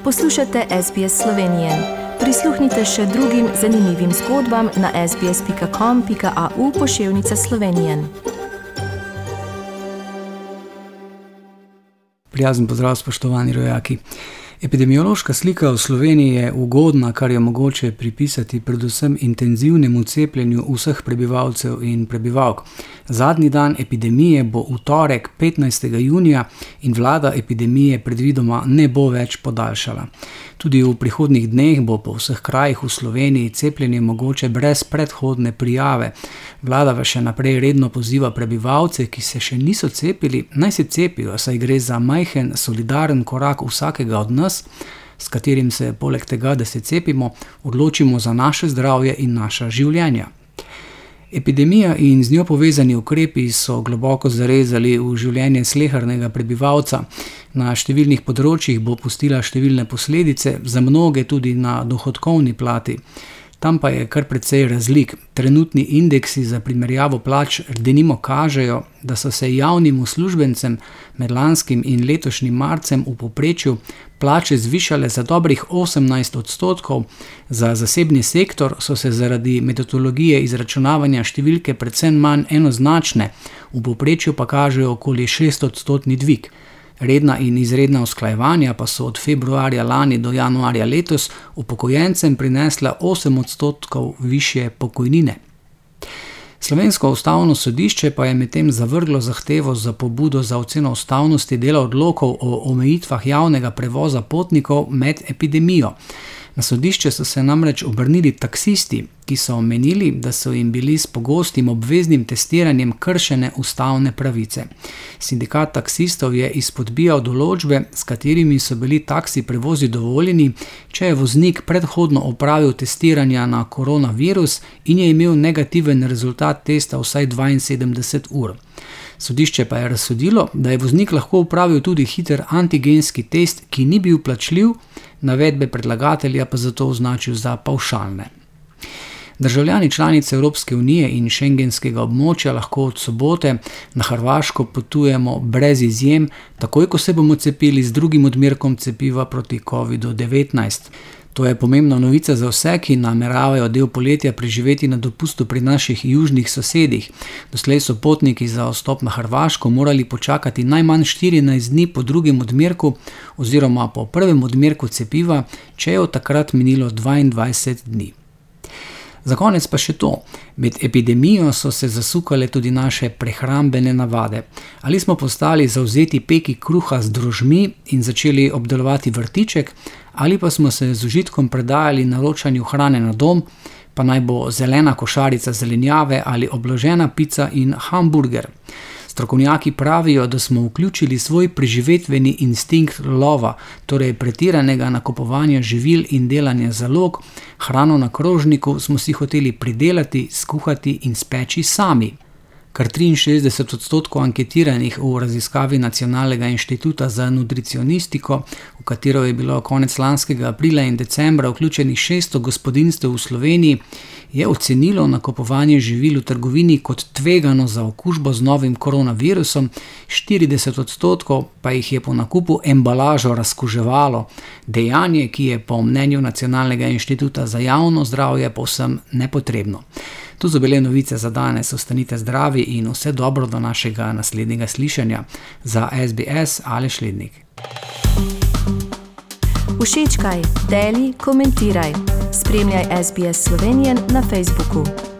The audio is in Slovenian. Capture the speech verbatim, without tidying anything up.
Poslušate S B S Slovenije. Prisluhnite še drugim zanimivim zgodbam na sbs pika com pika au pošiljka Slovenije. Prijazen pozdrav, spoštovani rojaki. Epidemiološka slika v Sloveniji je ugodna, kar je mogoče pripisati predvsem intenzivnemu cepljenju vseh prebivalcev in prebivalk. Zadnji dan epidemije bo v torek, petnajstega junija, in vlada epidemije predvidoma ne bo več podaljšala. Tudi v prihodnjih dneh bo po vseh krajih v Sloveniji cepljenje mogoče brez predhodne prijave. Vlada pa še naprej redno poziva prebivalce, ki se še niso cepili, naj se cepijo, saj gre za majhen, solidaren korak vsakega od nas, s katerim se poleg tega, da se cepimo, odločimo za naše zdravje in naša življenja. Epidemija in z njo povezani ukrepi so globoko zarezali v življenje slehernega prebivalca. Na številnih področjih bo pustila številne posledice, za mnoge tudi na dohodkovni plati. Tam pa je kar precej razlik. Trenutni indeksi za primerjavo plač denimo kažejo, da so se javnim uslužbencem med lanskim in letošnjim marcem v povprečju plače zvišale za dobrih osemnajst odstotkov, za zasebni sektor so se zaradi metodologije izračunavanja številke predvsem manj enoznačne, v povprečju pa kažejo okoli šest odstotni dvig. Redna in izredna usklajevanja pa so od februarja lani do januarja letos upokojencem prinesla osem odstotkov višje pokojnine. Slovensko ustavno sodišče pa je medtem zavrglo zahtevo za pobudo za oceno ustavnosti dela odlokov o omejitvah javnega prevoza potnikov med epidemijo. Na sodišče so se namreč obrnili taksisti, ki so menili, da so jim bili s pogostim obveznim testiranjem kršene ustavne pravice. Sindikat taksistov je izpodbijal določbe, s katerimi so bili taksi prevozi dovoljeni, če je voznik predhodno opravil testiranja na koronavirus in je imel negativen rezultat testa vsaj dvainsedemdeset ur. Sodišče pa je razsodilo, da je voznik lahko opravil tudi hiter antigenski test, ki ni bil plačljiv, navedbe predlagatelja pa zato označil za pavšalne. Državljani članice Evropske unije in šengenskega območja lahko od sobote na Hrvaško potujemo brez izjem, takoj ko se bomo cepili z drugim odmerkom cepiva proti kovidu devetnajst. To je pomembna novica za vse, ki nameravajo del poletja preživeti na dopustu pri naših južnih sosedih. Doslej so potniki za vstop na Hrvaško morali počakati najmanj štirinajst dni po drugem odmerku oziroma po prvem odmerku cepiva, če je od takrat minilo dvaindvajset dni. Za konec pa še to. Med epidemijo so se zasukale tudi naše prehrambene navade. Ali smo postali zavzeti peki kruha z drožmi in začeli obdelovati vrtiček, ali pa smo se z užitkom predajali naročanju hrane na dom, pa naj bo zelena košarica zelenjave ali obložena pica in hamburger. Strokovnjaki pravijo, da smo vključili svoj preživetveni instinkt lova, torej pretiranega nakupovanja živil in delanja zalog, hrano na krožniku smo si hoteli pridelati, skuhati in speči sami. Kar triinšestdeset odstotkov anketiranih v raziskavi Nacionalnega inštituta za nutricionistiko, v katero je bilo konec lanskega aprila in decembra vključenih šeststo gospodinjstev v Sloveniji, je ocenilo nakupovanje živil v trgovini kot tvegano za okužbo z novim koronavirusom, štirideset odstotkov pa jih je po nakupu embalažo razkuževalo, dejanje, ki je po mnenju Nacionalnega inštituta za javno zdravje povsem nepotrebno. To so bile novice za danes, ostanite zdravi in vse dobro do našega naslednjega slišanja. Za S B S Aleš Lednik. Všečkaj, deli, komentiraj. Spremljaj S B S Slovenijo na Facebooku.